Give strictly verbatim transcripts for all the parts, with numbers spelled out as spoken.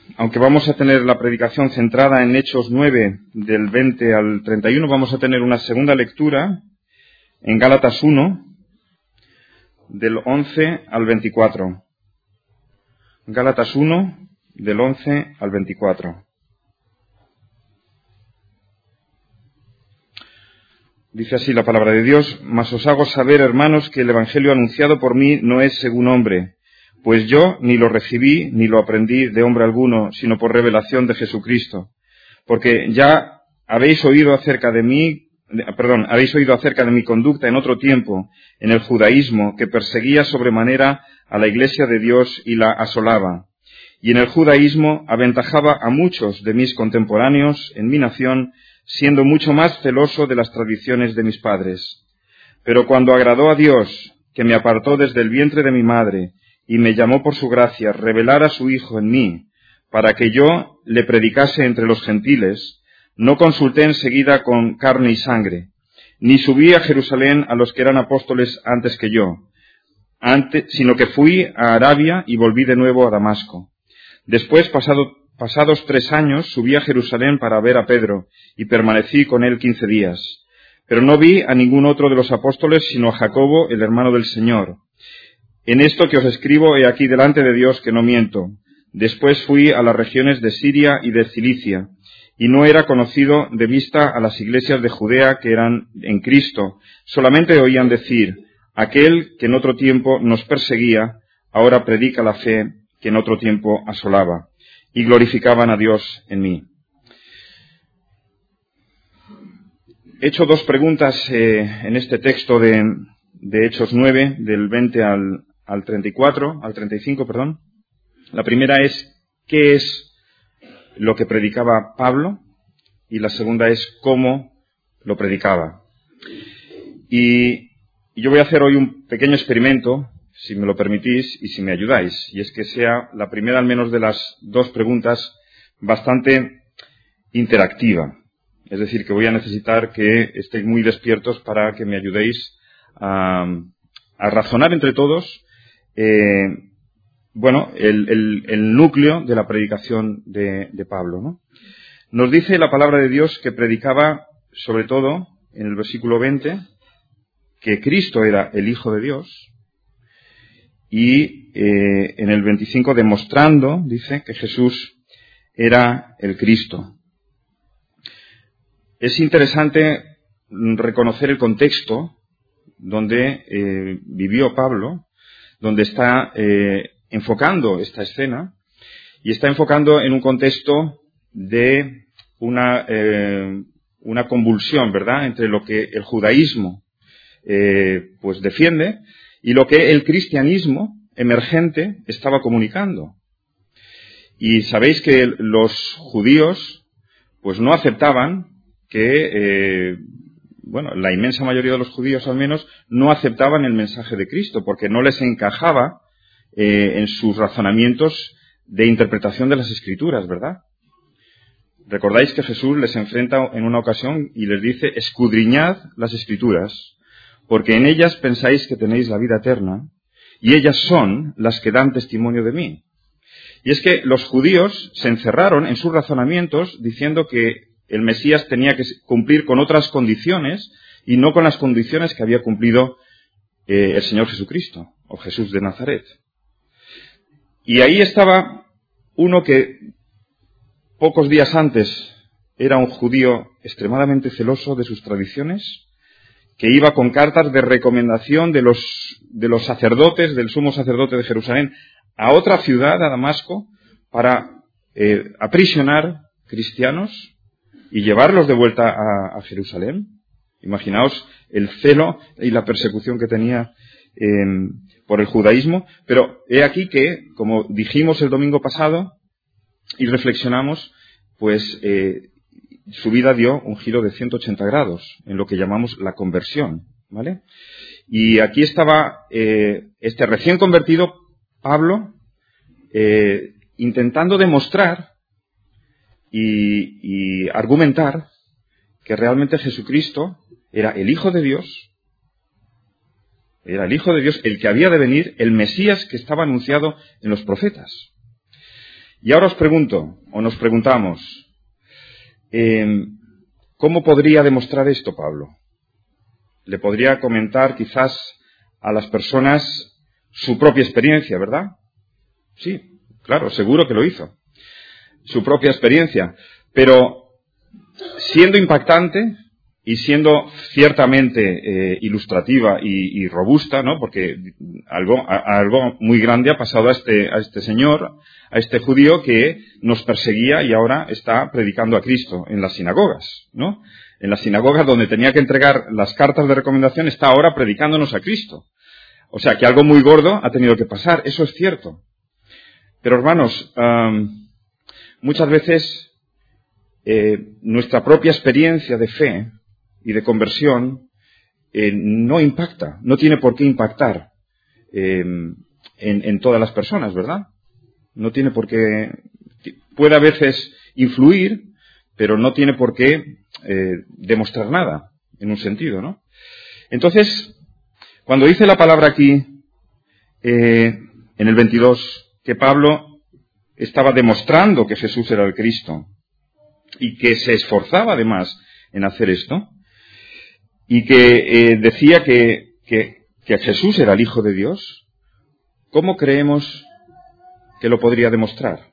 aunque vamos a tener la predicación centrada en Hechos nueve, del veinte al treinta y uno, vamos a tener una segunda lectura en Gálatas uno, del once al veinticuatro. Gálatas uno, del once al veinticuatro. Dice así la palabra de Dios: mas os hago saber, hermanos, que el evangelio anunciado por mí no es según hombre, pues yo ni lo recibí ni lo aprendí de hombre alguno, sino por revelación de Jesucristo. Porque ya habéis oído acerca de mí, perdón, habéis oído acerca de mi conducta en otro tiempo, en el judaísmo, que perseguía sobremanera a la iglesia de Dios y la asolaba. Y en el judaísmo aventajaba a muchos de mis contemporáneos en mi nación, siendo mucho más celoso de las tradiciones de mis padres. Pero cuando agradó a Dios, que me apartó desde el vientre de mi madre, y me llamó por su gracia, revelar a su Hijo en mí, para que yo le predicase entre los gentiles, no consulté enseguida con carne y sangre, ni subí a Jerusalén a los que eran apóstoles antes que yo, antes, sino que fui a Arabia y volví de nuevo a Damasco. Después, pasado Pasados tres años, subí a Jerusalén para ver a Pedro, y permanecí con él quince días. Pero no vi a ningún otro de los apóstoles, sino a Jacobo, el hermano del Señor. En esto que os escribo, he aquí delante de Dios que no miento. Después fui a las regiones de Siria y de Cilicia, y no era conocido de vista a las iglesias de Judea que eran en Cristo. Solamente oían decir: aquel que en otro tiempo nos perseguía, ahora predica la fe que en otro tiempo asolaba. Y glorificaban a Dios en mí. He hecho dos preguntas eh, en este texto de, de Hechos nueve, del veinte al, al treinta y cuatro, al treinta y cinco, perdón. La primera es: ¿qué es lo que predicaba Pablo? Y la segunda es: ¿cómo lo predicaba? Y, y yo voy a hacer hoy un pequeño experimento, si me lo permitís y si me ayudáis, y es que sea la primera, al menos de las dos preguntas, bastante interactiva. Es decir, que voy a necesitar que estéis muy despiertos para que me ayudéis a, a razonar entre todos, eh, bueno, el, el, el núcleo de la predicación de, de Pablo, ¿no? Nos dice la palabra de Dios que predicaba, sobre todo, en el versículo veinte, que Cristo era el Hijo de Dios. Y eh, en el veinticinco, demostrando, dice, que Jesús era el Cristo. Es interesante reconocer el contexto donde eh, vivió Pablo, donde está eh, enfocando esta escena, y está enfocando en un contexto de una, eh, una convulsión, ¿verdad?, entre lo que el judaísmo eh, pues defiende y lo que el cristianismo emergente estaba comunicando. Y sabéis que los judíos pues no aceptaban que, eh, bueno, la inmensa mayoría de los judíos al menos, no aceptaban el mensaje de Cristo, porque no les encajaba eh, en sus razonamientos de interpretación de las Escrituras, ¿verdad? Recordáis que Jesús les enfrenta en una ocasión y les dice: escudriñad las Escrituras, porque en ellas pensáis que tenéis la vida eterna, y ellas son las que dan testimonio de mí. Y es que los judíos se encerraron en sus razonamientos diciendo que el Mesías tenía que cumplir con otras condiciones y no con las condiciones que había cumplido eh, el Señor Jesucristo, o Jesús de Nazaret. Y ahí estaba uno que pocos días antes era un judío extremadamente celoso de sus tradiciones, que iba con cartas de recomendación de los, de los sacerdotes, del sumo sacerdote de Jerusalén, a otra ciudad, a Damasco, para eh, aprisionar cristianos y llevarlos de vuelta a, a Jerusalén. Imaginaos el celo y la persecución que tenía eh, por el judaísmo. Pero he aquí que, como dijimos el domingo pasado y reflexionamos, pues eh, su vida dio un giro de ciento ochenta grados en lo que llamamos la conversión, ¿vale? Y aquí estaba eh, este recién convertido Pablo eh, intentando demostrar y, y argumentar que realmente Jesucristo era el Hijo de Dios, era el Hijo de Dios, el que había de venir, el Mesías que estaba anunciado en los profetas. Y ahora os pregunto, o nos preguntamos, eh, ¿cómo podría demostrar esto Pablo? Le podría comentar quizás a las personas su propia experiencia, ¿verdad? Sí, claro, seguro que lo hizo. Su propia experiencia. Pero siendo impactante y siendo ciertamente eh, ilustrativa y, y robusta, ¿no? Porque algo, a, algo muy grande ha pasado a este, a este señor, a este judío que nos perseguía y ahora está predicando a Cristo en las sinagogas, ¿no? En las sinagogas donde tenía que entregar las cartas de recomendación está ahora predicándonos a Cristo. O sea que algo muy gordo ha tenido que pasar, eso es cierto. Pero hermanos, um, muchas veces eh, nuestra propia experiencia de fe y de conversión eh, no impacta, no tiene por qué impactar eh, en, en todas las personas, ¿verdad? No tiene por qué, puede a veces influir, pero no tiene por qué eh, demostrar nada, en un sentido, ¿no? Entonces, cuando dice la palabra aquí, eh, en el veintidós, que Pablo estaba demostrando que Jesús era el Cristo y que se esforzaba además en hacer esto, y que eh, decía que, que, que Jesús era el Hijo de Dios, ¿cómo creemos que lo podría demostrar?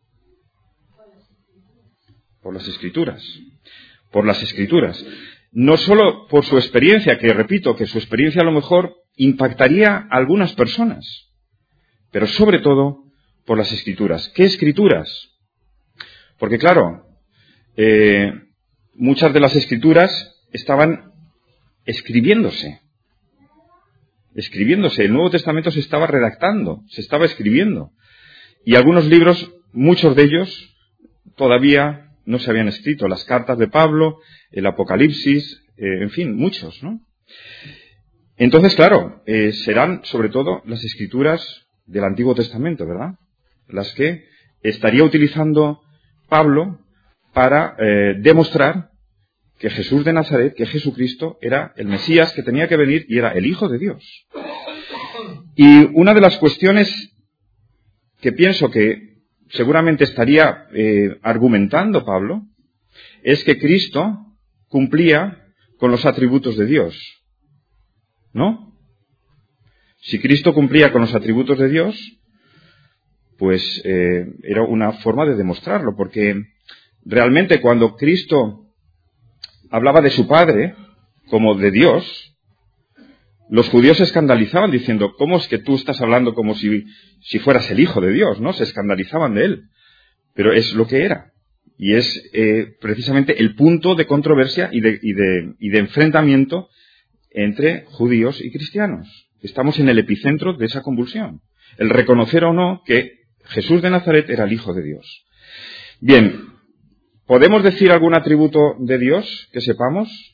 Por las Escrituras. Por las Escrituras. No solo por su experiencia, que repito, que su experiencia a lo mejor impactaría a algunas personas, pero sobre todo por las Escrituras. ¿Qué Escrituras? Porque claro, eh, muchas de las Escrituras estaban escribiéndose. Escribiéndose. El Nuevo Testamento se estaba redactando, se estaba escribiendo. Y algunos libros, muchos de ellos, todavía no se habían escrito. Las cartas de Pablo, el Apocalipsis, eh, en fin, muchos, ¿no? Entonces, claro, eh, serán sobre todo las Escrituras del Antiguo Testamento, ¿verdad? Las que estaría utilizando Pablo para eh, demostrar que Jesús de Nazaret, que Jesucristo era el Mesías que tenía que venir y era el Hijo de Dios. Y una de las cuestiones que pienso que seguramente estaría eh, argumentando Pablo es que Cristo cumplía con los atributos de Dios, ¿no? Si Cristo cumplía con los atributos de Dios, pues eh, era una forma de demostrarlo, porque realmente cuando Cristo hablaba de su Padre como de Dios, los judíos se escandalizaban diciendo, ¿cómo es que tú estás hablando como si, si fueras el Hijo de Dios? ¿No? Se escandalizaban de él. Pero es lo que era. Y es eh, precisamente el punto de controversia y de, y, de, y de enfrentamiento entre judíos y cristianos. Estamos en el epicentro de esa convulsión. El reconocer o no que Jesús de Nazaret era el Hijo de Dios. Bien, ¿podemos decir algún atributo de Dios que sepamos?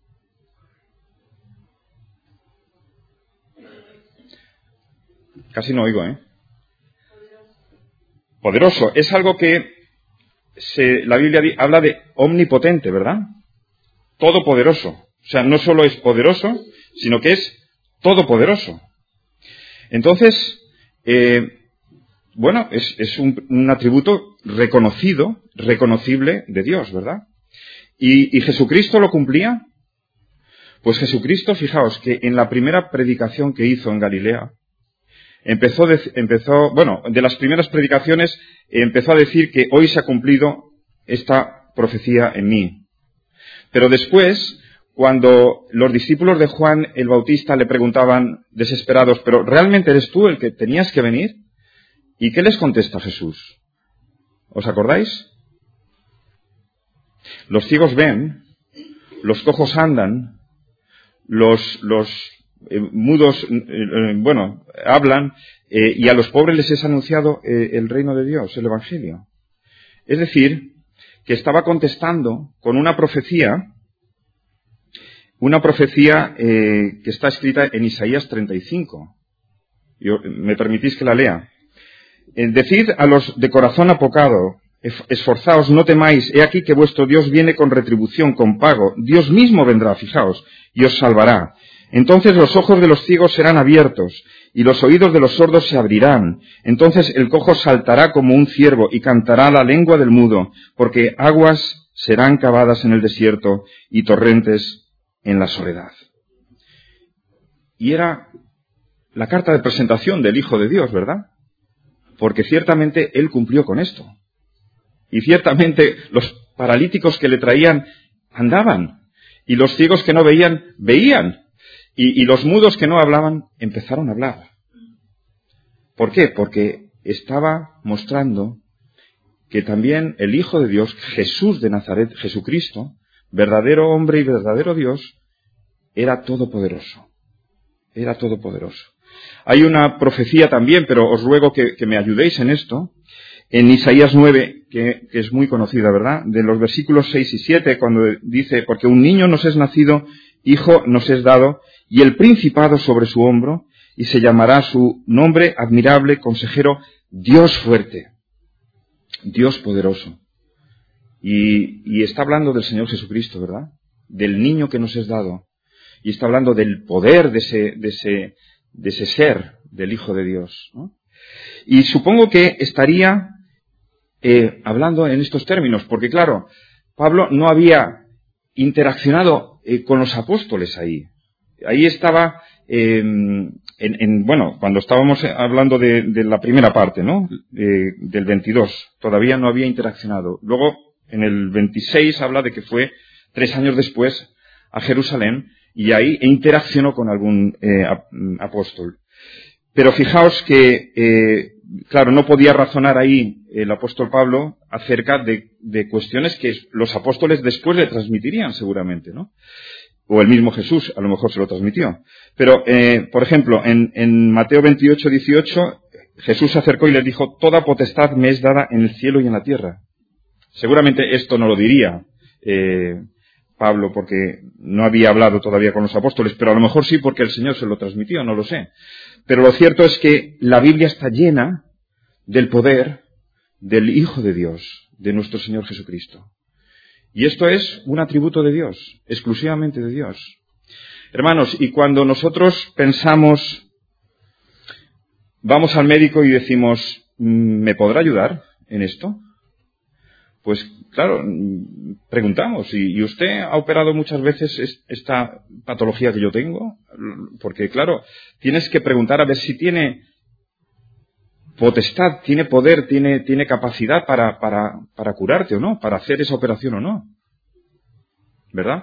Casi no oigo, ¿eh? Poderoso. Es algo que se, la Biblia habla de omnipotente, ¿verdad? Todopoderoso. O sea, no solo es poderoso, sino que es todopoderoso. Entonces, eh, bueno, es, es un, un atributo reconocido, reconocible de Dios, ¿verdad? ¿Y, y Jesucristo lo cumplía? Pues Jesucristo, fijaos que en la primera predicación que hizo en Galilea, empezó, de, empezó bueno, de las primeras predicaciones, empezó a decir que hoy se ha cumplido esta profecía en mí. Pero después, cuando los discípulos de Juan el Bautista le preguntaban desesperados, ¿pero realmente eres tú el que tenías que venir? ¿Y qué les contesta Jesús? ¿Os acordáis? Los ciegos ven, los cojos andan, los, los eh, mudos, eh, bueno, hablan, eh, y a los pobres les es anunciado eh, el reino de Dios, el Evangelio. Es decir, que estaba contestando con una profecía, una profecía eh, que está escrita en Isaías treinta y cinco. Yo, ¿me permitís que la lea? Eh, decid a los de corazón apocado, esforzaos, no temáis, he aquí que vuestro Dios viene con retribución, con pago. Dios mismo vendrá, fijaos, y os salvará. Entonces los ojos de los ciegos serán abiertos, y los oídos de los sordos se abrirán. Entonces el cojo saltará como un ciervo, y cantará la lengua del mudo, porque aguas serán cavadas en el desierto, y torrentes en la soledad. Y era la carta de presentación del Hijo de Dios, ¿verdad? Porque ciertamente Él cumplió con esto. Y ciertamente los paralíticos que le traían andaban. Y los ciegos que no veían, veían. Y, y los mudos que no hablaban, empezaron a hablar. ¿Por qué? Porque estaba mostrando que también el Hijo de Dios, Jesús de Nazaret, Jesucristo, verdadero hombre y verdadero Dios, era todopoderoso. Era todopoderoso. Hay una profecía también, pero os ruego que, que me ayudéis en esto, en Isaías nueve, que, que es muy conocida, ¿verdad? De los versículos seis y siete, cuando dice, porque un niño nos es nacido, hijo nos es dado, y el principado sobre su hombro, y se llamará su nombre admirable, consejero, Dios fuerte, Dios poderoso. Y, y está hablando del Señor Jesucristo, ¿verdad? Del niño que nos es dado. Y está hablando del poder de ese, de ese, de ese ser, del Hijo de Dios, ¿no? Y supongo que estaría eh, hablando en estos términos, porque claro, Pablo no había interaccionado eh, con los apóstoles ahí. Ahí estaba, eh, en, en, bueno, cuando estábamos hablando de, de la primera parte, ¿no? Eh, del veintidós, todavía no había interaccionado. Luego, en el veintiséis habla de que fue tres años después a Jerusalén y ahí interaccionó con algún eh, apóstol. Pero fijaos que, eh, claro, no podía razonar ahí el apóstol Pablo acerca de, de cuestiones que los apóstoles después le transmitirían seguramente, ¿no? O el mismo Jesús a lo mejor se lo transmitió. Pero, eh, por ejemplo, en, en Mateo veintiocho, dieciocho, Jesús se acercó y les dijo, toda potestad me es dada en el cielo y en la tierra. Seguramente esto no lo diría eh, Pablo porque no había hablado todavía con los apóstoles, pero a lo mejor sí porque el Señor se lo transmitió, no lo sé. Pero lo cierto es que la Biblia está llena del poder del Hijo de Dios, de nuestro Señor Jesucristo. Y esto es un atributo de Dios, exclusivamente de Dios. Hermanos, y cuando nosotros pensamos, vamos al médico y decimos, ¿me podrá ayudar en esto? Pues claro, preguntamos, ¿y usted ha operado muchas veces esta patología que yo tengo? Porque claro, tienes que preguntar a ver si tiene potestad, tiene poder, tiene, tiene capacidad para, para, para curarte o no, para hacer esa operación o no. ¿Verdad?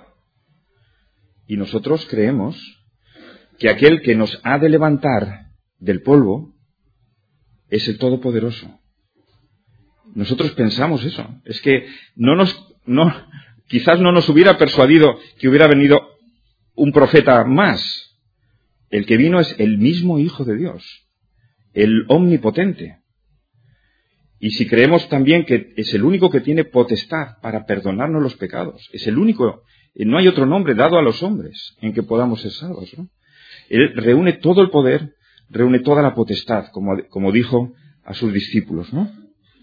Y nosotros creemos que aquel que nos ha de levantar del polvo es el Todopoderoso. Nosotros pensamos eso. Es que no nos, no, quizás no nos hubiera persuadido que hubiera venido un profeta más. El que vino es el mismo Hijo de Dios, el omnipotente. Y si creemos también que es el único que tiene potestad para perdonarnos los pecados, es el único, no hay otro nombre dado a los hombres en que podamos ser salvos, ¿no? Él reúne todo el poder, reúne toda la potestad, como, como dijo a sus discípulos, ¿no?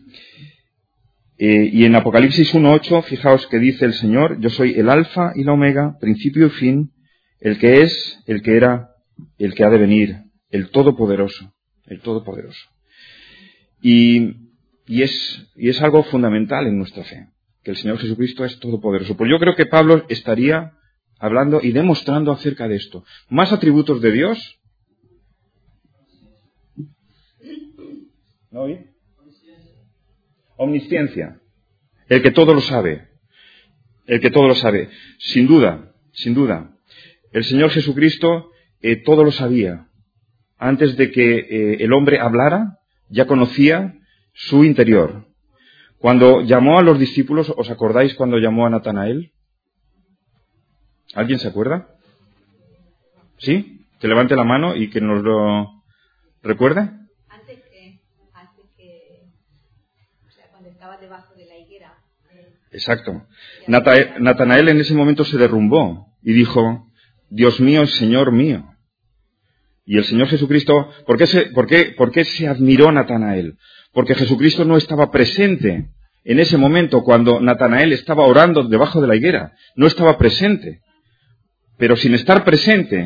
Eh, y en Apocalipsis uno ocho, fijaos que dice el Señor, yo soy el alfa y la omega, principio y fin, el que es, el que era, el que ha de venir, el todopoderoso, el todopoderoso. Y, y es, y es algo fundamental en nuestra fe, que el Señor Jesucristo es todopoderoso. Pues yo creo que Pablo estaría hablando y demostrando acerca de esto. Más atributos de Dios. ¿No oí? Omnisciencia. El que todo lo sabe. El que todo lo sabe. Sin duda, sin duda. El Señor Jesucristo eh, todo lo sabía. Antes de que eh, el hombre hablara, ya conocía su interior. Cuando llamó a los discípulos, ¿os acordáis cuando llamó a Natanael? ¿Alguien se acuerda? ¿Sí? Que levante la mano y que nos lo recuerde. Antes que, antes que, o sea, cuando estaba debajo de la higuera. Eh, Exacto. Nata- Natanael en ese momento se derrumbó y dijo, Dios mío, Señor mío. Y el Señor Jesucristo, ¿por qué se, por qué, por qué se admiró Natanael? Porque Jesucristo no estaba presente en ese momento cuando Natanael estaba orando debajo de la higuera. No estaba presente. Pero sin estar presente,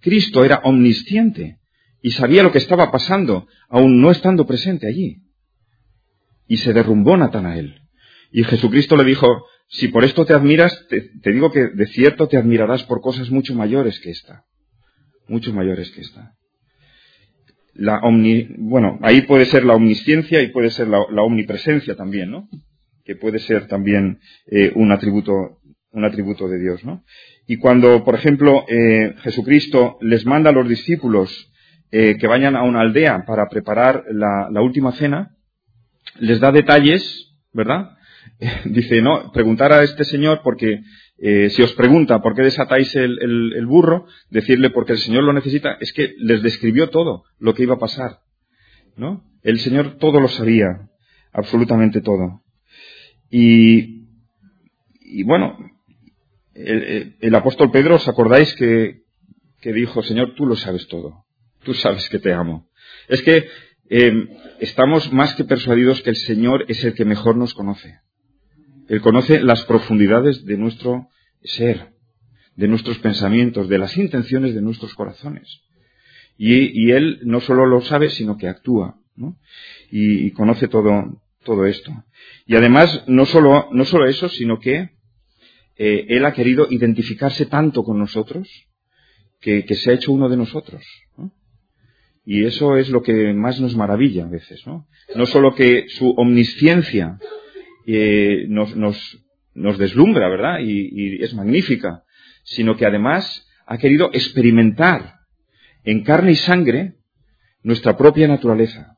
Cristo era omnisciente y sabía lo que estaba pasando, aun no estando presente allí. Y se derrumbó Natanael. Y Jesucristo le dijo, si por esto te admiras, te, te digo que de cierto te admirarás por cosas mucho mayores que esta. Mucho mayores que esta. La omni, bueno, ahí puede ser la omnisciencia y puede ser la, la omnipresencia también, ¿no? Que puede ser también eh, un atributo, un atributo de Dios, ¿no? Y cuando, por ejemplo, eh, Jesucristo les manda a los discípulos eh, que vayan a una aldea para preparar la, la última cena, les da detalles, ¿verdad? Dice, no, preguntar a este señor porque eh, si os pregunta por qué desatáis el, el, el burro, decirle porque el Señor lo necesita, es que les describió todo lo que iba a pasar, ¿no? El Señor todo lo sabía, absolutamente todo. Y, y bueno, el, el apóstol Pedro, ¿os acordáis que, que dijo, Señor, tú lo sabes todo, tú sabes que te amo? Es que eh, estamos más que persuadidos que el Señor es el que mejor nos conoce. Él conoce las profundidades de nuestro ser, de nuestros pensamientos, de las intenciones de nuestros corazones. Y, y Él no solo lo sabe, sino que actúa, ¿no? Y, y conoce todo, todo esto. Y además, no solo, no solo eso, sino que eh, Él ha querido identificarse tanto con nosotros que, que se ha hecho uno de nosotros, ¿no? Y eso es lo que más nos maravilla a veces, ¿no? No solo que su omnisciencia Eh, nos, nos, nos deslumbra, ¿verdad? Y, y es magnífica, sino que además ha querido experimentar en carne y sangre nuestra propia naturaleza.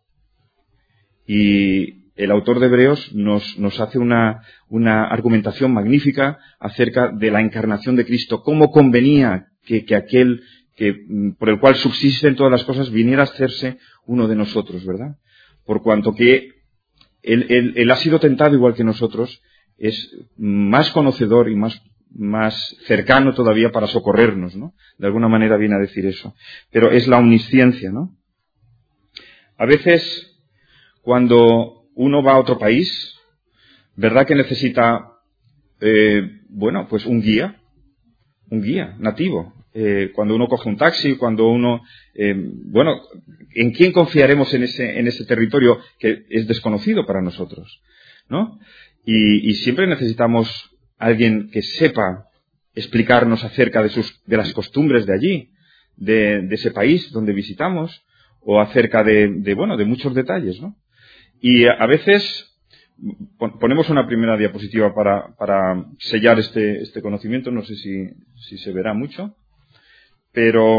Y el autor de Hebreos nos, nos hace una, una argumentación magnífica acerca de la encarnación de Cristo, cómo convenía que, que aquel que, por el cual subsisten todas las cosas viniera a hacerse uno de nosotros, ¿verdad? Por cuanto que Él, él, él ha sido tentado igual que nosotros, es más conocedor y más, más cercano todavía para socorrernos, ¿no? De alguna manera viene a decir eso. Pero es la omnisciencia, ¿no? A veces, cuando uno va a otro país, ¿verdad que necesita, eh, bueno, pues un guía? Un guía nativo. Eh, cuando uno coge un taxi, cuando uno, eh, bueno, ¿en quién confiaremos en ese, en ese territorio que es desconocido para nosotros, ¿no? Y, y siempre necesitamos alguien que sepa explicarnos acerca de sus, de las costumbres de allí, de, de ese país donde visitamos, o acerca de, de, bueno, de muchos detalles, ¿no? Y a veces ponemos una primera diapositiva para, para sellar este, este conocimiento, no sé si, si se verá mucho. Pero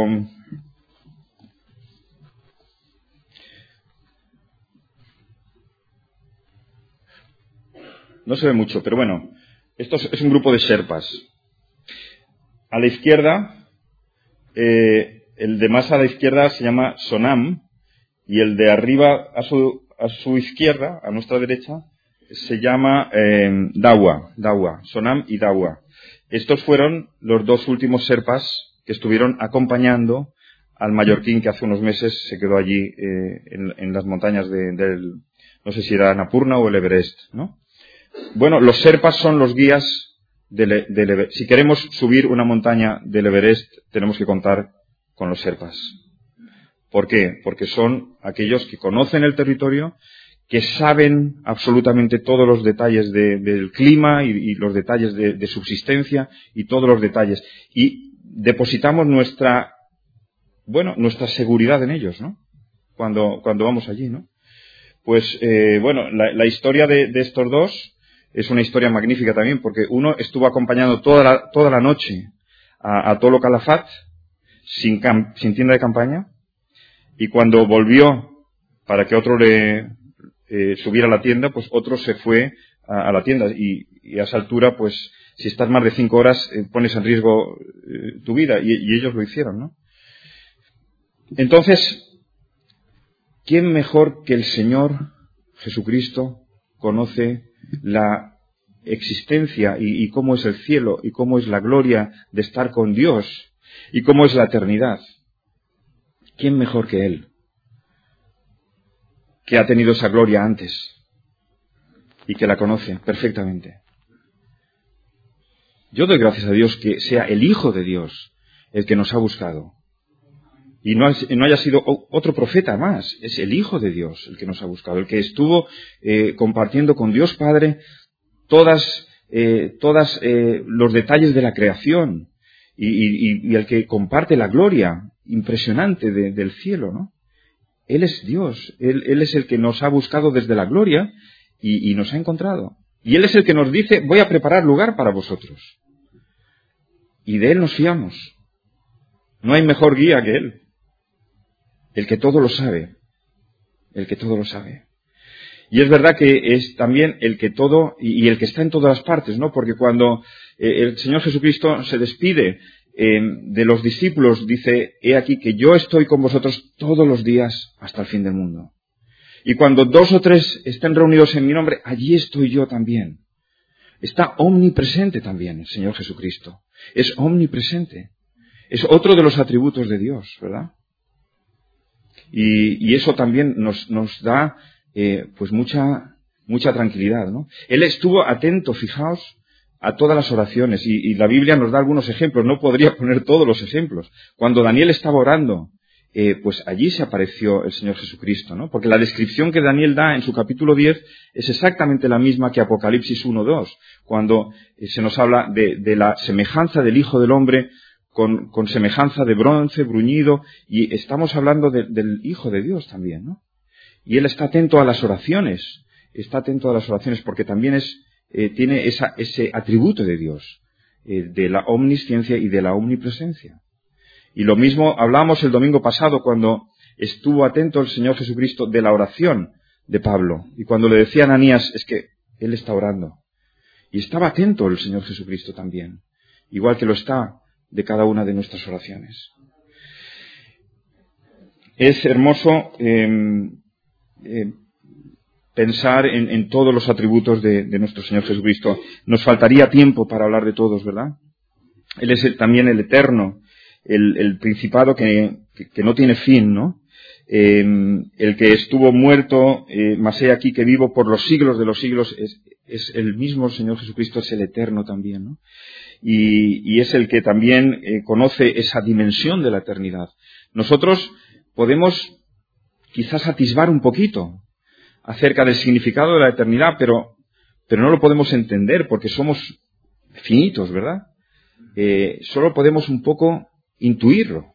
no se ve mucho, pero bueno, esto es un grupo de sherpas. A la izquierda, eh, el de más a la izquierda se llama Sonam, y el de arriba a su, a su izquierda, a nuestra derecha, se llama eh, Dawa, Dawa, Sonam y Dawa. Estos fueron los dos últimos sherpas que estuvieron acompañando al mallorquín que hace unos meses se quedó allí eh, en, en las montañas de, del, no sé si era Annapurna o el Everest, ¿no? Bueno, los sherpas son los guías del, del Everest. Si queremos subir una montaña del Everest, tenemos que contar con los sherpas. ¿Por qué? Porque son aquellos que conocen el territorio, que saben absolutamente todos los detalles de, del clima y, y los detalles de, de subsistencia y todos los detalles. Y depositamos nuestra, bueno, nuestra seguridad en ellos, ¿no? Cuando, cuando vamos allí, ¿no? Pues, eh, bueno, la, la historia de, de estos dos es una historia magnífica también, porque uno estuvo acompañando toda la, toda la noche a, a Tolo Calafat, sin, cam, sin tienda de campaña, y cuando volvió para que otro le eh, subiera a la tienda, pues otro se fue a, a la tienda, y, y a esa altura, pues, si estás más de cinco horas, eh, pones en riesgo eh, tu vida, y, y ellos lo hicieron, ¿no? Entonces, ¿quién mejor que el Señor Jesucristo conoce la existencia y, y cómo es el cielo y cómo es la gloria de estar con Dios y cómo es la eternidad? ¿Quién mejor que Él, que ha tenido esa gloria antes y que la conoce perfectamente? Yo doy gracias a Dios que sea el Hijo de Dios el que nos ha buscado Y no, no haya sido otro profeta más. Es el Hijo de Dios el que nos ha buscado, el que estuvo eh, compartiendo con Dios Padre todas, eh, todas eh, los detalles de la creación y, y, y el que comparte la gloria impresionante de, del cielo, ¿no? Él es Dios, él, él es el que nos ha buscado desde la gloria y, y nos ha encontrado. Y Él es el que nos dice, voy a preparar lugar para vosotros. Y de Él nos fiamos. No hay mejor guía que Él. El que todo lo sabe. El que todo lo sabe. Y es verdad que es también el que todo, y, y el que está en todas las partes, ¿no? Porque cuando eh, el Señor Jesucristo se despide eh, de los discípulos, dice, he aquí que yo estoy con vosotros todos los días hasta el fin del mundo. Y cuando dos o tres estén reunidos en mi nombre, allí estoy yo también. Está omnipresente también el Señor Jesucristo. Es omnipresente. Es otro de los atributos de Dios, ¿verdad? Y, y eso también nos, nos da eh, pues mucha, mucha tranquilidad, ¿no? Él estuvo atento, fijaos, a todas las oraciones. Y, y la Biblia nos da algunos ejemplos. No podría poner todos los ejemplos. Cuando Daniel estaba orando, Eh, pues allí se apareció el Señor Jesucristo, ¿no? Porque la descripción que Daniel da en su capítulo diez es exactamente la misma que Apocalipsis uno dos, cuando eh, se nos habla de, de la semejanza del Hijo del Hombre con, con semejanza de bronce, bruñido, y estamos hablando de, del Hijo de Dios también, ¿no? Y Él está atento a las oraciones, está atento a las oraciones porque también es, eh, tiene esa, ese atributo de Dios, eh, de la omnisciencia y de la omnipresencia. Y lo mismo hablamos el domingo pasado cuando estuvo atento el Señor Jesucristo de la oración de Pablo. Y cuando le decía a Ananías, es que Él está orando. Y estaba atento el Señor Jesucristo también. Igual que lo está de cada una de nuestras oraciones. Es hermoso eh, eh, pensar en, en todos los atributos de, de nuestro Señor Jesucristo. Nos faltaría tiempo para hablar de todos, ¿verdad? Él es el, también el eterno. El, el principado que, que, que no tiene fin, ¿no? Eh, el que estuvo muerto, eh, mas he aquí que vivo por los siglos de los siglos, es, es el mismo Señor Jesucristo, es el eterno también, ¿no? Y, y es el que también eh, conoce esa dimensión de la eternidad. Nosotros podemos quizás atisbar un poquito acerca del significado de la eternidad, pero, pero no lo podemos entender porque somos finitos, ¿verdad? Eh, solo podemos un poco intuirlo,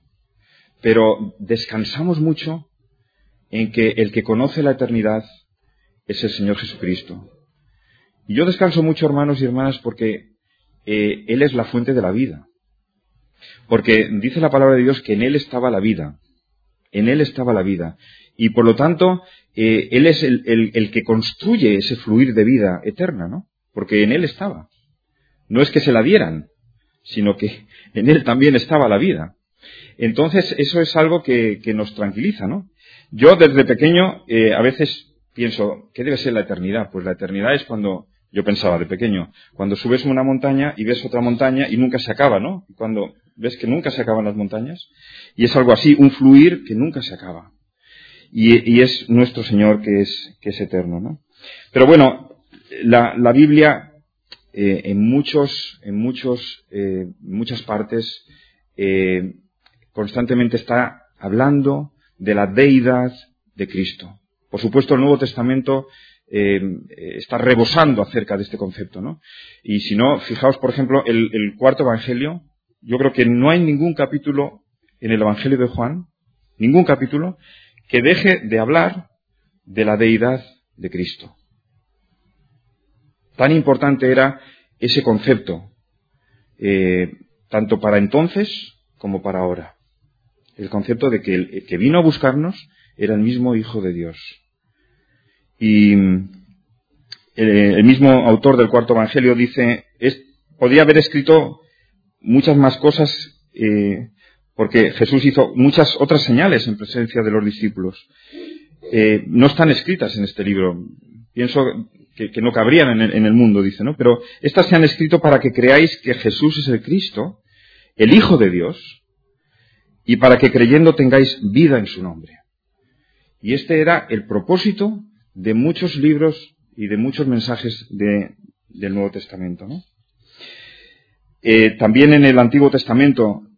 pero descansamos mucho en que el que conoce la eternidad es el Señor Jesucristo. Y yo descanso mucho, hermanos y hermanas, porque eh, Él es la fuente de la vida. Porque dice la palabra de Dios que en Él estaba la vida. En Él estaba la vida. Y por lo tanto, eh, Él es el, el, el que construye ese fluir de vida eterna, ¿no? Porque en Él estaba. No es que se la dieran, sino que en Él también estaba la vida. Entonces, eso es algo que, que nos tranquiliza, ¿no? Yo, desde pequeño, eh, a veces pienso, ¿qué debe ser la eternidad? Pues la eternidad es cuando, yo pensaba de pequeño, cuando subes una montaña y ves otra montaña y nunca se acaba, ¿no? Cuando ves que nunca se acaban las montañas, y es algo así, un fluir que nunca se acaba. Y, y es nuestro Señor que es, que es eterno, ¿no? Pero bueno, la, la Biblia... Eh, en muchos, en muchos, eh, muchas partes, eh, constantemente está hablando de la deidad de Cristo. Por supuesto, el Nuevo Testamento eh, está rebosando acerca de este concepto, ¿no? Y si no, fijaos, por ejemplo, el, el cuarto Evangelio. Yo creo que no hay ningún capítulo en el Evangelio de Juan, ningún capítulo, que deje de hablar de la deidad de Cristo. Tan importante era ese concepto, eh, tanto para entonces como para ahora. El concepto de que el que vino a buscarnos era el mismo Hijo de Dios. Y el, el mismo autor del cuarto Evangelio dice, es, podía haber escrito muchas más cosas, eh, porque Jesús hizo muchas otras señales en presencia de los discípulos. Eh, no están escritas en este libro. Pienso que, que no cabrían en el, en el mundo, dice, ¿no? Pero estas se han escrito para que creáis que Jesús es el Cristo, el Hijo de Dios, y para que creyendo tengáis vida en su nombre. Y este era el propósito de muchos libros y de muchos mensajes de, del Nuevo Testamento, ¿no? Eh, también en el Antiguo Testamento,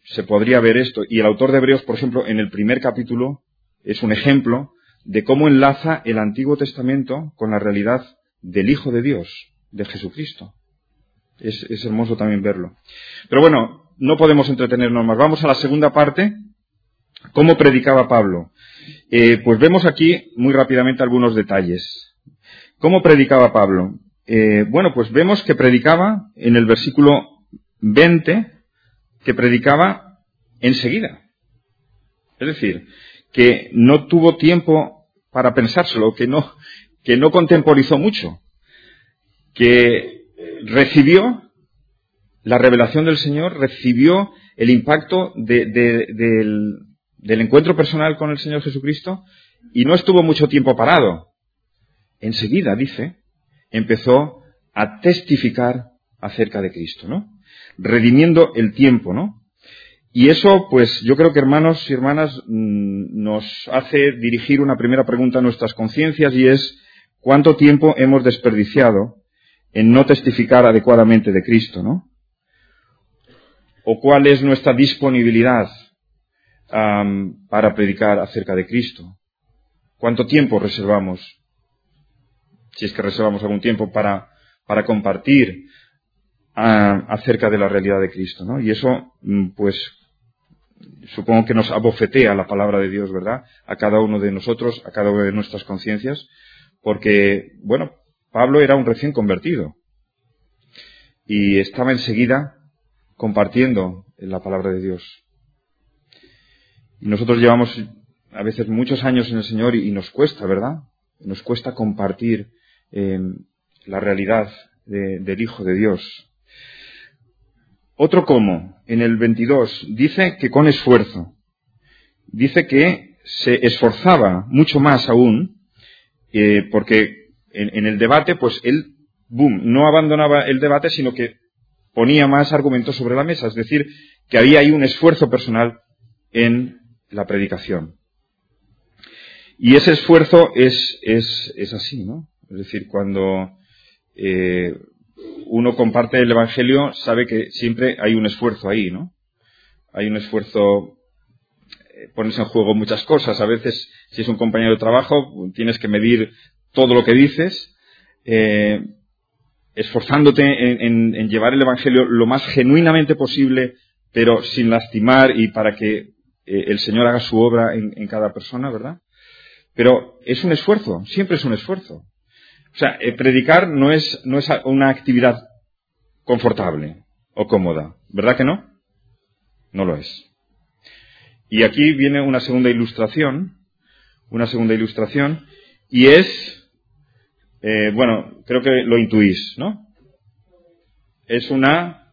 se podría ver esto. Y el autor de Hebreos, por ejemplo, en el primer capítulo, es un ejemplo de cómo enlaza el Antiguo Testamento con la realidad del Hijo de Dios, de Jesucristo. Es, es hermoso también verlo. Pero bueno, no podemos entretenernos más. Vamos a la segunda parte. ¿Cómo predicaba Pablo? Eh, pues vemos aquí muy rápidamente algunos detalles. ¿Cómo predicaba Pablo? Eh, bueno, pues vemos que predicaba en el versículo veinte, que predicaba enseguida. Es decir, que no tuvo tiempo para pensárselo, que no, que no contemporizó mucho, que recibió la revelación del Señor, recibió el impacto de, de, del, del encuentro personal con el Señor Jesucristo y no estuvo mucho tiempo parado. Enseguida, dice, empezó a testificar acerca de Cristo, ¿no? Redimiendo el tiempo, ¿no? Y eso, pues, yo creo que, hermanos y hermanas, nos hace dirigir una primera pregunta a nuestras conciencias y es, ¿cuánto tiempo hemos desperdiciado en no testificar adecuadamente de Cristo, ¿no? ¿O cuál es nuestra disponibilidad um, para predicar acerca de Cristo? ¿Cuánto tiempo reservamos, si es que reservamos algún tiempo, para, para compartir uh, acerca de la realidad de Cristo, ¿no? Y eso, pues, supongo que nos abofetea la palabra de Dios, ¿verdad? A cada uno de nosotros, a cada una de nuestras conciencias, porque, bueno, Pablo era un recién convertido y estaba enseguida compartiendo la palabra de Dios. Y nosotros llevamos a veces muchos años en el Señor y, y nos cuesta, ¿verdad? Nos cuesta compartir eh, la realidad de, del Hijo de Dios. Otro cómo, en el veintidós, dice que con esfuerzo. Dice que se esforzaba mucho más aún, eh, porque en, en el debate, pues él, boom, no abandonaba el debate, sino que ponía más argumentos sobre la mesa. Es decir, que había ahí un esfuerzo personal en la predicación. Y ese esfuerzo es, es, es así, ¿no? Es decir, cuando eh, uno comparte el Evangelio, sabe que siempre hay un esfuerzo ahí, ¿no? Hay un esfuerzo, eh, pones en juego muchas cosas. A veces, si es un compañero de trabajo, tienes que medir todo lo que dices, eh, esforzándote en, en, en llevar el Evangelio lo más genuinamente posible, pero sin lastimar y para que eh, el Señor haga su obra en, en cada persona, ¿verdad? Pero es un esfuerzo, siempre es un esfuerzo. O sea, eh, predicar no es, no es una actividad confortable o cómoda, ¿verdad que no? No lo es. Y aquí viene una segunda ilustración, una segunda ilustración, y es, eh, bueno, creo que lo intuís, ¿no? Es una...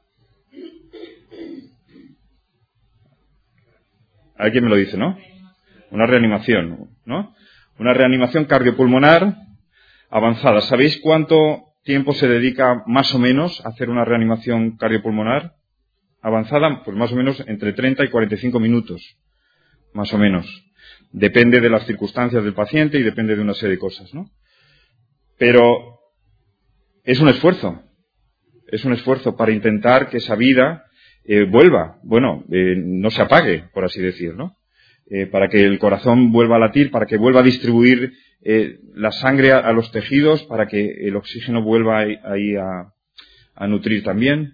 Alguien me lo dice, ¿no? Una reanimación, ¿no? Una reanimación cardiopulmonar avanzada. ¿Sabéis cuánto tiempo se dedica más o menos a hacer una reanimación cardiopulmonar avanzada? Pues más o menos entre treinta y cuarenta y cinco minutos, más o menos. Depende de las circunstancias del paciente y depende de una serie de cosas, ¿no? Pero es un esfuerzo, es un esfuerzo para intentar que esa vida eh, vuelva, bueno, eh, no se apague, por así decir, ¿no? Eh, para que el corazón vuelva a latir, para que vuelva a distribuir eh, la sangre a, a los tejidos, para que el oxígeno vuelva ahí, ahí a, a nutrir también.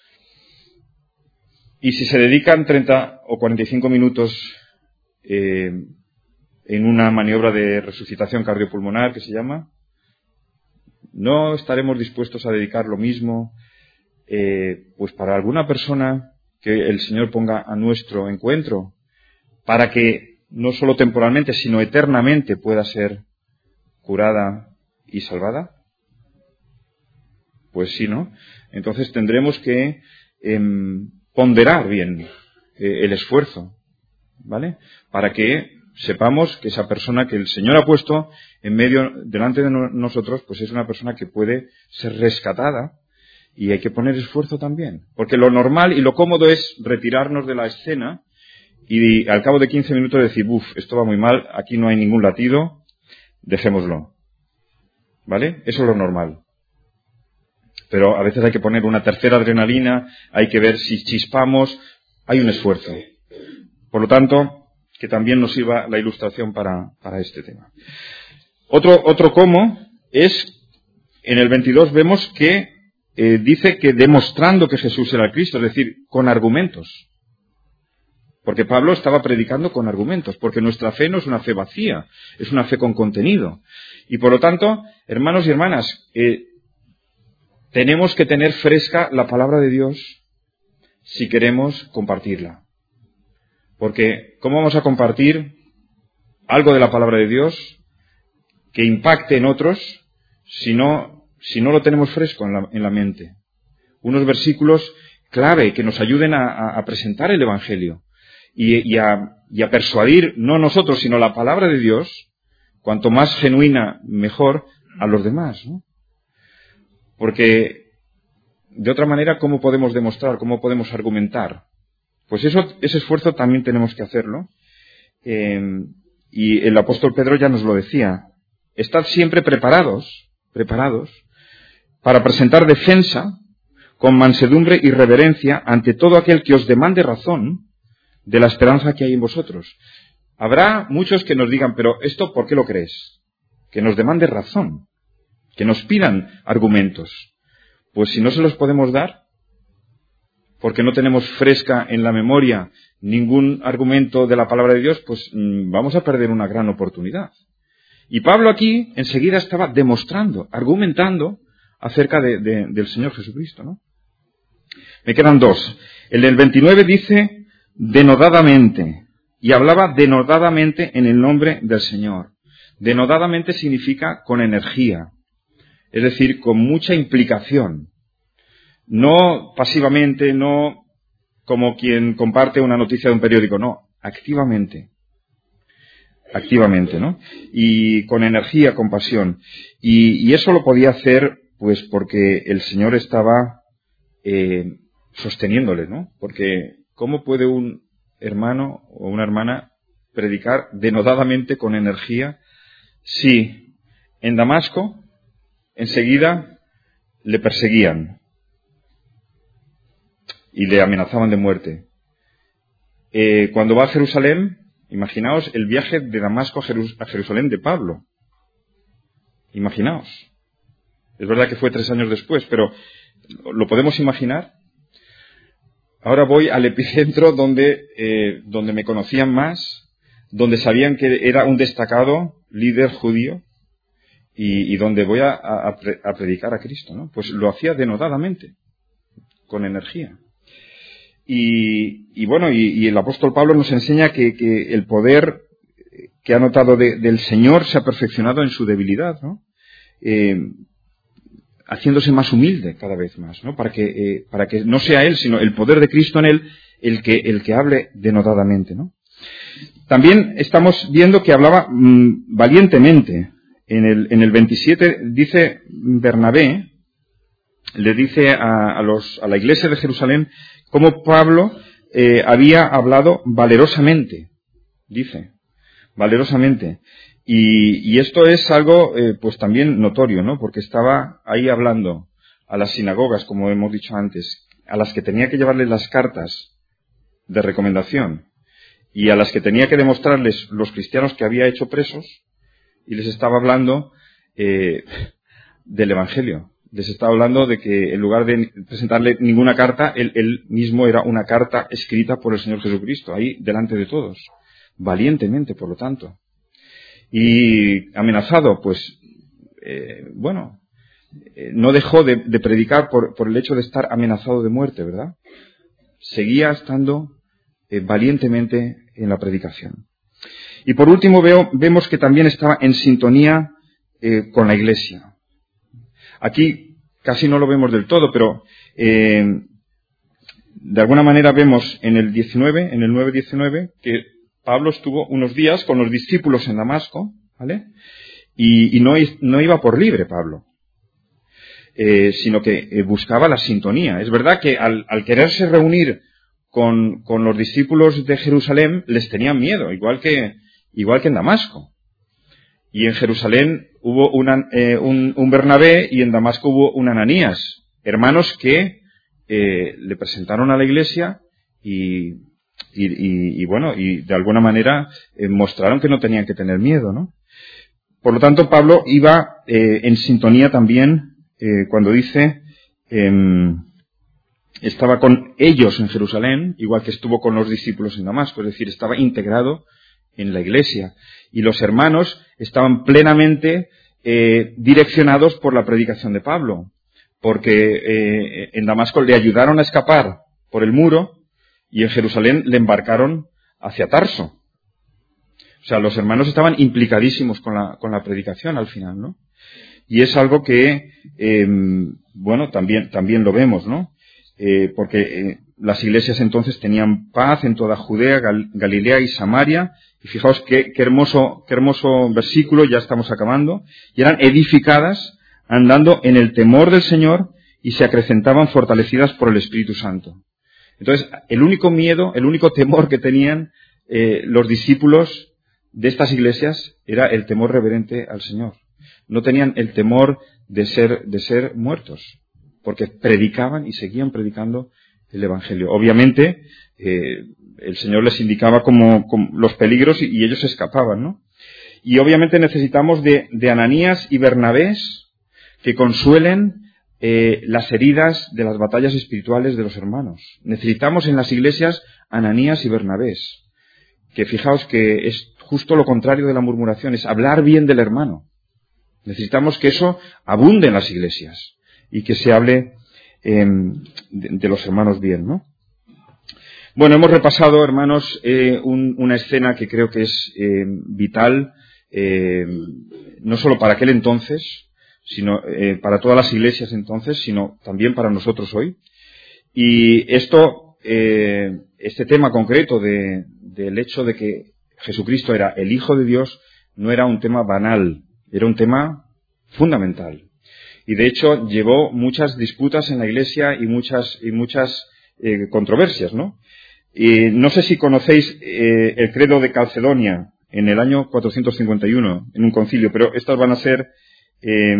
Y si se dedican treinta o cuarenta y cinco minutos eh, en una maniobra de resucitación cardiopulmonar que se llama, ¿no estaremos dispuestos a dedicar lo mismo eh, pues para alguna persona que el Señor ponga a nuestro encuentro, para que no solo temporalmente, sino eternamente pueda ser curada y salvada? Pues sí, ¿no? Entonces tendremos que eh, ponderar bien eh, el esfuerzo, ¿vale? Para que sepamos que esa persona que el Señor ha puesto en medio, delante de no, nosotros, pues es una persona que puede ser rescatada, y hay que poner esfuerzo también. Porque lo normal y lo cómodo es retirarnos de la escena y al cabo de quince minutos decir, uff, esto va muy mal, aquí no hay ningún latido, dejémoslo. ¿Vale? Eso es lo normal. Pero a veces hay que poner una tercera adrenalina, hay que ver si chispamos, hay un esfuerzo. Por lo tanto, que también nos sirva la ilustración para, para este tema. Otro, otro cómo es, en el veintidós vemos que eh, dice que demostrando que Jesús era el Cristo, es decir, con argumentos. Porque Pablo estaba predicando con argumentos, porque nuestra fe no es una fe vacía, es una fe con contenido. Y por lo tanto, hermanos y hermanas, eh, tenemos que tener fresca la palabra de Dios si queremos compartirla. Porque, ¿cómo vamos a compartir algo de la palabra de Dios que impacte en otros si no, si no lo tenemos fresco en la, en la mente? Unos versículos clave que nos ayuden a, a, a presentar el Evangelio y, y, a, y a persuadir, no nosotros, sino la palabra de Dios, cuanto más genuina, mejor, a los demás, ¿no? Porque, de otra manera, ¿cómo podemos demostrar? ¿Cómo podemos argumentar? Pues eso, ese esfuerzo también tenemos que hacerlo. Eh, y el apóstol Pedro ya nos lo decía. Estad siempre preparados, preparados, para presentar defensa con mansedumbre y reverencia ante todo aquel que os demande razón de la esperanza que hay en vosotros. Habrá muchos que nos digan, pero ¿esto por qué lo crees? Que nos demande razón, que nos pidan argumentos. Pues si no se los podemos dar, porque no tenemos fresca en la memoria ningún argumento de la palabra de Dios, pues mmm, vamos a perder una gran oportunidad. Y Pablo aquí enseguida estaba demostrando, argumentando acerca de, de, del Señor Jesucristo, ¿no? Me quedan dos. El del veintinueve dice denodadamente, y hablaba denodadamente en el nombre del Señor. Denodadamente significa con energía, es decir, con mucha implicación. No pasivamente, no como quien comparte una noticia de un periódico, no, activamente. Activamente, ¿no? Y con energía, con pasión. Y, y eso lo podía hacer, pues, porque el Señor estaba eh, sosteniéndole, ¿no? Porque, ¿cómo puede un hermano o una hermana predicar denodadamente con energía si en Damasco enseguida le perseguían y le amenazaban de muerte? Eh, cuando va a Jerusalén, imaginaos el viaje de Damasco a, Jerus- a Jerusalén de Pablo. Imaginaos. Es verdad que fue tres años después, pero ¿lo podemos imaginar? Ahora voy al epicentro donde, eh, donde me conocían más, donde sabían que era un destacado líder judío y, y donde voy a, a, a predicar a Cristo, ¿no? Pues lo hacía denodadamente, con energía. Y, y bueno, y, y el apóstol Pablo nos enseña que, que el poder que ha notado de, del Señor se ha perfeccionado en su debilidad, ¿no? Eh, haciéndose más humilde cada vez más, ¿no? Para que, eh, para que no sea él, sino el poder de Cristo en él, el que, el que hable denodadamente, ¿no? También estamos viendo que hablaba mmm, valientemente. En el, en el veintisiete dice Bernabé, le dice a, a, los, a la iglesia de Jerusalén cómo Pablo eh, había hablado valerosamente, dice, valerosamente. Y, y esto es algo eh, pues también notorio, ¿no? Porque estaba ahí hablando a las sinagogas, como hemos dicho antes, a las que tenía que llevarles las cartas de recomendación y a las que tenía que demostrarles los cristianos que había hecho presos, y les estaba hablando eh, del Evangelio. Les estaba hablando de que en lugar de presentarle ninguna carta, él, él mismo era una carta escrita por el Señor Jesucristo, ahí delante de todos, valientemente, por lo tanto. Y amenazado, pues, eh, bueno, eh, no dejó de, de predicar por, por el hecho de estar amenazado de muerte, ¿verdad? Seguía estando eh, valientemente en la predicación. Y por último veo, vemos que también estaba en sintonía eh, con la Iglesia. Aquí casi no lo vemos del todo, pero eh, de alguna manera vemos en el diecinueve, en el nueve diecinueve, que Pablo estuvo unos días con los discípulos en Damasco, ¿vale? Y, y no, no iba por libre, Pablo, eh, sino que eh, buscaba la sintonía. Es verdad que al, al quererse reunir con, con los discípulos de Jerusalén, les tenían miedo, igual que, igual que en Damasco. Y en Jerusalén hubo una, eh, un, un Bernabé y en Damasco hubo un Ananías, hermanos que eh, le presentaron a la iglesia y, y, y, y bueno, y de alguna manera eh, mostraron que no tenían que tener miedo, ¿no? Por lo tanto, Pablo iba eh, en sintonía también eh, cuando dice, eh, estaba con ellos en Jerusalén, igual que estuvo con los discípulos en Damasco, es decir, estaba integrado en la iglesia. Y los hermanos estaban plenamente eh, direccionados por la predicación de Pablo, porque eh, en Damasco le ayudaron a escapar por el muro y en Jerusalén le embarcaron hacia Tarso. O sea, los hermanos estaban implicadísimos con la, con la predicación al final, ¿no? Y es algo que, eh, bueno, también, también lo vemos, ¿no? Eh, porque eh, las iglesias entonces tenían paz en toda Judea, Gal- Galilea y Samaria. Y fijaos qué, qué hermoso, qué hermoso versículo, ya estamos acabando. Y eran edificadas andando en el temor del Señor y se acrecentaban fortalecidas por el Espíritu Santo. Entonces, el único miedo, el único temor que tenían eh, los discípulos de estas iglesias era el temor reverente al Señor. No tenían el temor de ser, de ser muertos, porque predicaban y seguían predicando el Evangelio. Obviamente, eh, el Señor les indicaba como, como los peligros y, y ellos escapaban, ¿no? Y obviamente necesitamos de, de Ananías y Bernabés que consuelen eh, las heridas de las batallas espirituales de los hermanos. Necesitamos en las iglesias Ananías y Bernabés, que fijaos que es justo lo contrario de la murmuración, es hablar bien del hermano. Necesitamos que eso abunde en las iglesias y que se hable eh, de, de los hermanos bien, ¿no? Bueno, hemos repasado, hermanos, eh, un, una escena que creo que es eh, vital, eh, no solo para aquel entonces, sino eh, para todas las iglesias entonces, sino también para nosotros hoy. Y esto, eh, este tema concreto de, del hecho de que Jesucristo era el Hijo de Dios, no era un tema banal, era un tema fundamental. Y de hecho llevó muchas disputas en la Iglesia y muchas, y muchas eh, controversias, ¿no? Y no sé si conocéis eh, el credo de Calcedonia en el año cuatrocientos cincuenta y uno, en un concilio, pero estas van a ser eh,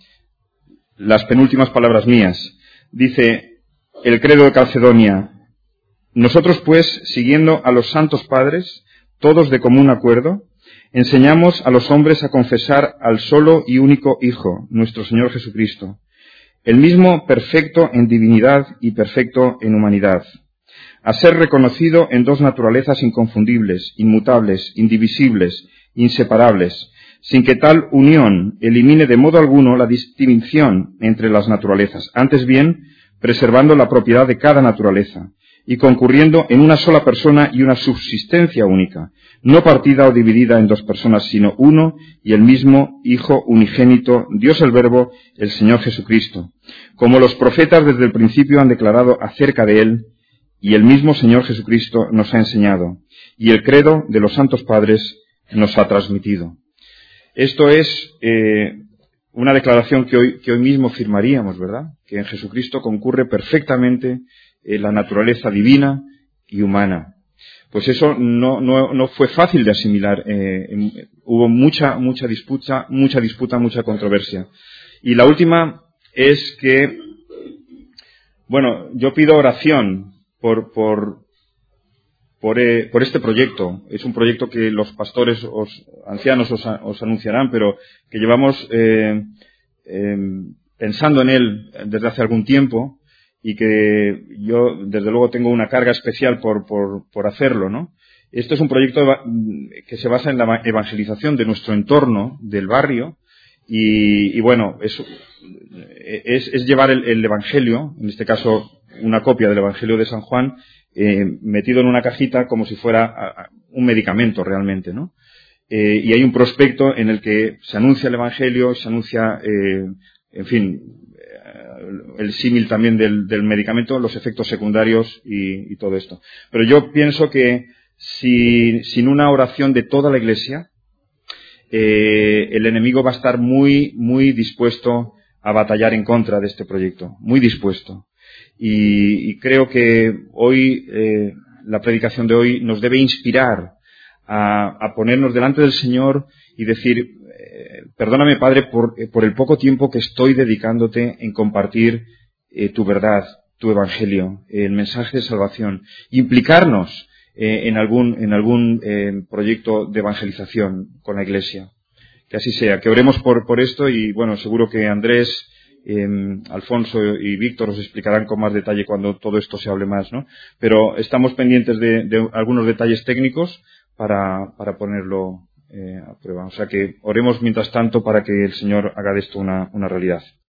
las penúltimas palabras mías. Dice el credo de Calcedonia: nosotros pues, siguiendo a los santos padres, todos de común acuerdo, enseñamos a los hombres a confesar al solo y único Hijo, nuestro Señor Jesucristo, el mismo perfecto en divinidad y perfecto en humanidad, a ser reconocido en dos naturalezas inconfundibles, inmutables, indivisibles, inseparables, sin que tal unión elimine de modo alguno la distinción entre las naturalezas, antes bien, preservando la propiedad de cada naturaleza, y concurriendo en una sola persona y una subsistencia única, no partida o dividida en dos personas, sino uno y el mismo Hijo unigénito, Dios el Verbo, el Señor Jesucristo, como los profetas desde el principio han declarado acerca de Él, y el mismo Señor Jesucristo nos ha enseñado, y el credo de los santos padres nos ha transmitido. Esto es eh, una declaración que hoy, que hoy mismo firmaríamos, ¿verdad? Que en Jesucristo concurre perfectamente eh, la naturaleza divina y humana. Pues eso no, no, no fue fácil de asimilar. Eh, en, hubo mucha, mucha disputa, mucha disputa, mucha controversia. Y la última es que, bueno, yo pido oración por, por, por, eh, por este proyecto. Es un proyecto que los pastores, os, ancianos, os, os anunciarán, pero que llevamos eh, eh, pensando en él desde hace algún tiempo. Y que yo, desde luego, tengo una carga especial por, por, por hacerlo, ¿no? Esto es un proyecto que se basa en la evangelización de nuestro entorno, del barrio, y, y bueno, es, es, es llevar el, el Evangelio, en este caso una copia del Evangelio de San Juan, eh, metido en una cajita como si fuera a, a un medicamento realmente, ¿no? Eh, y hay un prospecto en el que se anuncia el Evangelio, se anuncia, eh, en fin, el símil también del, del medicamento, los efectos secundarios y, y todo esto. Pero yo pienso que si, sin una oración de toda la Iglesia, eh, el enemigo va a estar muy, muy dispuesto a batallar en contra de este proyecto, muy dispuesto. Y, y creo que hoy, eh, la predicación de hoy nos debe inspirar a, a ponernos delante del Señor y decir: perdóname, Padre, por, por el poco tiempo que estoy dedicándote en compartir eh, tu verdad. tu evangelio, el mensaje de salvación, implicarnos eh, en algún, en algún eh, proyecto de evangelización con la Iglesia. Que así sea, que oremos por, por esto y bueno, seguro que Andrés, eh, Alfonso y Víctor os explicarán con más detalle cuando todo esto se hable más, ¿no? Pero estamos pendientes de, de algunos detalles técnicos para, para ponerlo eh, a prueba. O sea que oremos mientras tanto para que el Señor haga de esto una, una realidad.